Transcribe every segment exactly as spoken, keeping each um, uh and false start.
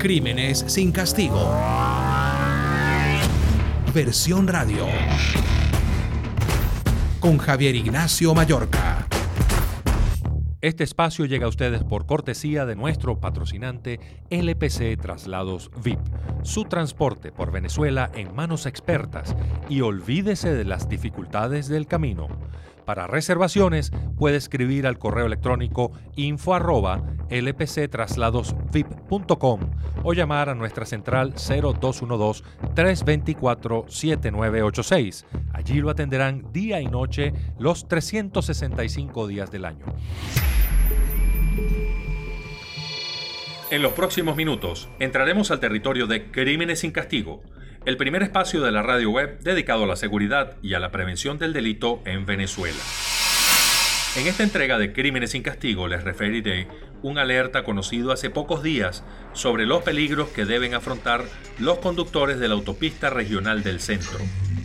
Crímenes sin castigo. Versión radio. Con Javier Ignacio Mallorca. Este espacio llega a ustedes por cortesía de nuestro patrocinante L P C Traslados V I P. Su transporte por Venezuela en manos expertas y olvídese de las dificultades del camino. Para reservaciones puede escribir al correo electrónico info arroba lpctrasladosvip.com o llamar a nuestra central cero dos uno dos, tres dos cuatro, siete nueve ocho seis. Allí lo atenderán día y noche los trescientos sesenta y cinco días del año. En los próximos minutos entraremos al territorio de Crímenes sin Castigo, el primer espacio de la radio web dedicado a la seguridad y a la prevención del delito en Venezuela. En esta entrega de Crímenes sin Castigo les referiré un alerta conocido hace pocos días sobre los peligros que deben afrontar los conductores de la autopista regional del centro.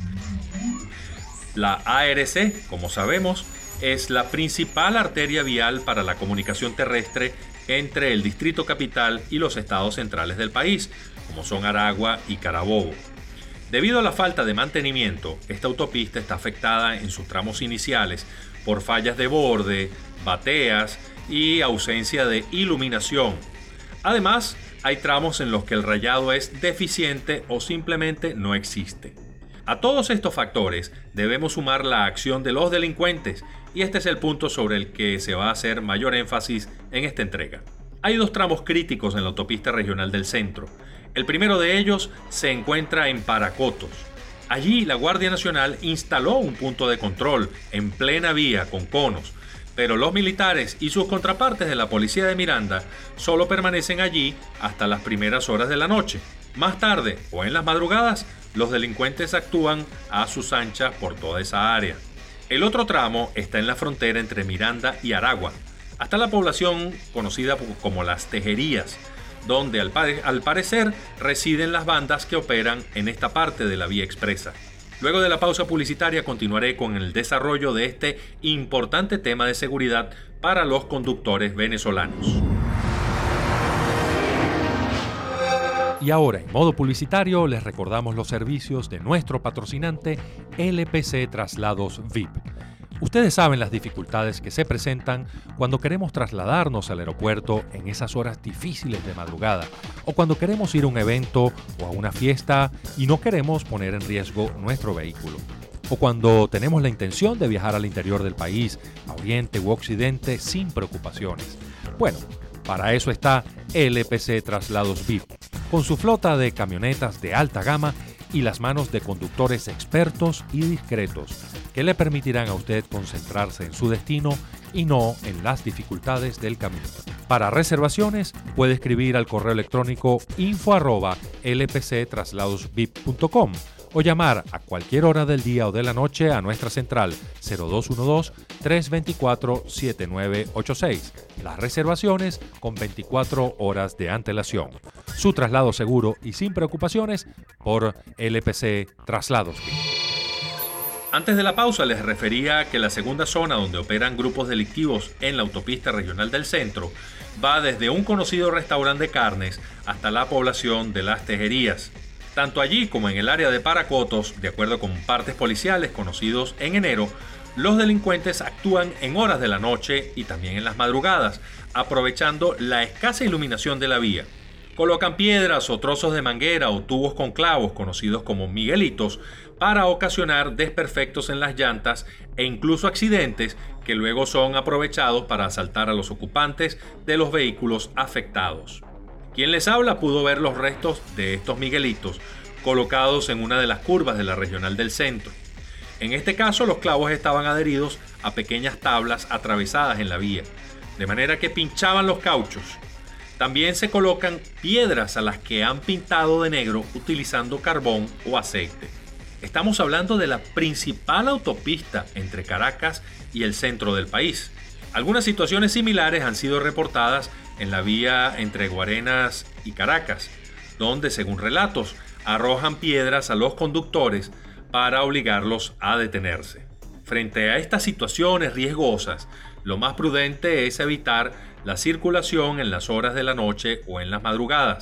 La A R C, como sabemos, es la principal arteria vial para la comunicación terrestre entre el Distrito Capital y los estados centrales del país, como son Aragua y Carabobo. Debido a la falta de mantenimiento, esta autopista está afectada en sus tramos iniciales por fallas de borde, bateas y ausencia de iluminación. Además, hay tramos en los que el rayado es deficiente o simplemente no existe. A todos estos factores debemos sumar la acción de los delincuentes, y este es el punto sobre el que se va a hacer mayor énfasis en esta entrega. Hay dos tramos críticos en la autopista regional del centro. El primero de ellos se encuentra en Paracotos. Allí la Guardia Nacional instaló un punto de control en plena vía con conos, pero los militares y sus contrapartes de la policía de Miranda solo permanecen allí hasta las primeras horas de la noche. Más tarde o en las madrugadas, los delincuentes actúan a sus anchas por toda esa área. El otro tramo está en la frontera entre Miranda y Aragua, hasta la población conocida como Las Tejerías, donde al, pare- al parecer residen las bandas que operan en esta parte de la vía expresa. Luego de la pausa publicitaria continuaré con el desarrollo de este importante tema de seguridad para los conductores venezolanos. Y ahora, en modo publicitario, les recordamos los servicios de nuestro patrocinante L P C Traslados V I P. Ustedes saben las dificultades que se presentan cuando queremos trasladarnos al aeropuerto en esas horas difíciles de madrugada, o cuando queremos ir a un evento o a una fiesta y no queremos poner en riesgo nuestro vehículo, o cuando tenemos la intención de viajar al interior del país, a Oriente u Occidente sin preocupaciones. Bueno, para eso está L P C Traslados V I P, con su flota de camionetas de alta gama y las manos de conductores expertos y discretos que le permitirán a usted concentrarse en su destino y no en las dificultades del camino. Para reservaciones puede escribir al correo electrónico info arroba lpctrasladosvip.com o llamar a cualquier hora del día o de la noche a nuestra central cero dos uno dos, tres dos cuatro, siete nueve ocho seis. Las reservaciones con veinticuatro horas de antelación. Su traslado seguro y sin preocupaciones por L P C Traslados. Antes de la pausa les refería que la segunda zona donde operan grupos delictivos en la autopista regional del centro va desde un conocido restaurante de carnes hasta la población de Las Tejerías. Tanto allí como en el área de Paracotos, de acuerdo con partes policiales conocidos en enero, los delincuentes actúan en horas de la noche y también en las madrugadas, aprovechando la escasa iluminación de la vía. Colocan piedras o trozos de manguera o tubos con clavos, conocidos como miguelitos, para ocasionar desperfectos en las llantas e incluso accidentes que luego son aprovechados para asaltar a los ocupantes de los vehículos afectados. Quien les habla pudo ver los restos de estos miguelitos colocados en una de las curvas de la regional del centro. En este caso, los clavos estaban adheridos a pequeñas tablas atravesadas en la vía, de manera que pinchaban los cauchos. También se colocan piedras a las que han pintado de negro utilizando carbón o aceite. Estamos hablando de la principal autopista entre Caracas y el centro del país. Algunas situaciones similares han sido reportadas en la vía entre Guarenas y Caracas, donde, según relatos, arrojan piedras a los conductores para obligarlos a detenerse. Frente a estas situaciones riesgosas, lo más prudente es evitar la circulación en las horas de la noche o en las madrugadas.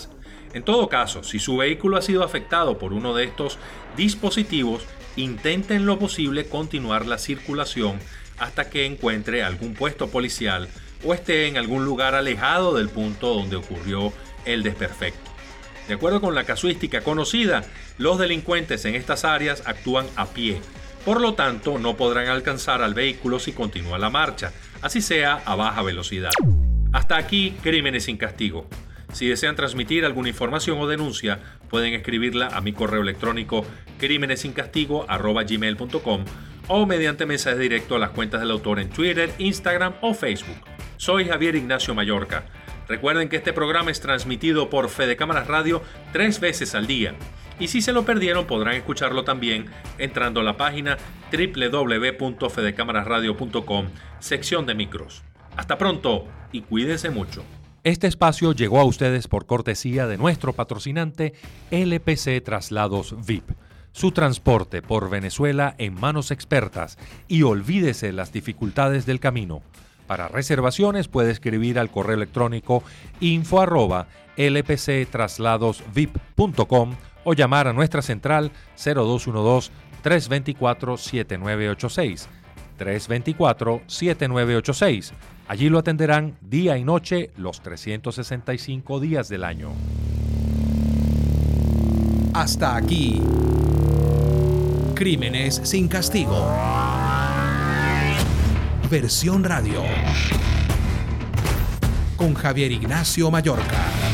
En todo caso, si su vehículo ha sido afectado por uno de estos dispositivos, intente en lo posible continuar la circulación hasta que encuentre algún puesto policial o esté en algún lugar alejado del punto donde ocurrió el desperfecto. De acuerdo con la casuística conocida, los delincuentes en estas áreas actúan a pie, por lo tanto no podrán alcanzar al vehículo si continúa la marcha, así sea a baja velocidad. Hasta aquí, Crímenes sin Castigo. Si desean transmitir alguna información o denuncia, pueden escribirla a mi correo electrónico crímenes sin castigo arroba gmail punto com o mediante mensaje directo a las cuentas del autor en Twitter, Instagram o Facebook. Soy Javier Ignacio Mallorca. Recuerden que este programa es transmitido por Fede Cámaras Radio tres veces al día. Y si se lo perdieron, podrán escucharlo también entrando a la página doble u doble u doble u punto fede cámaras radio punto com, sección de micros. Hasta pronto y cuídense mucho. Este espacio llegó a ustedes por cortesía de nuestro patrocinante L P C Traslados V I P. Su transporte por Venezuela en manos expertas y olvídese las dificultades del camino. Para reservaciones puede escribir al correo electrónico info arroba lpctrasladosvip punto com o llamar a nuestra central cero dos uno dos, tres dos cuatro, siete nueve ocho seis, tres dos cuatro, siete nueve ocho seis. Allí lo atenderán día y noche los trescientos sesenta y cinco días del año. Hasta aquí. Crímenes sin Castigo. Versión radio. Con Javier Ignacio Mallorca.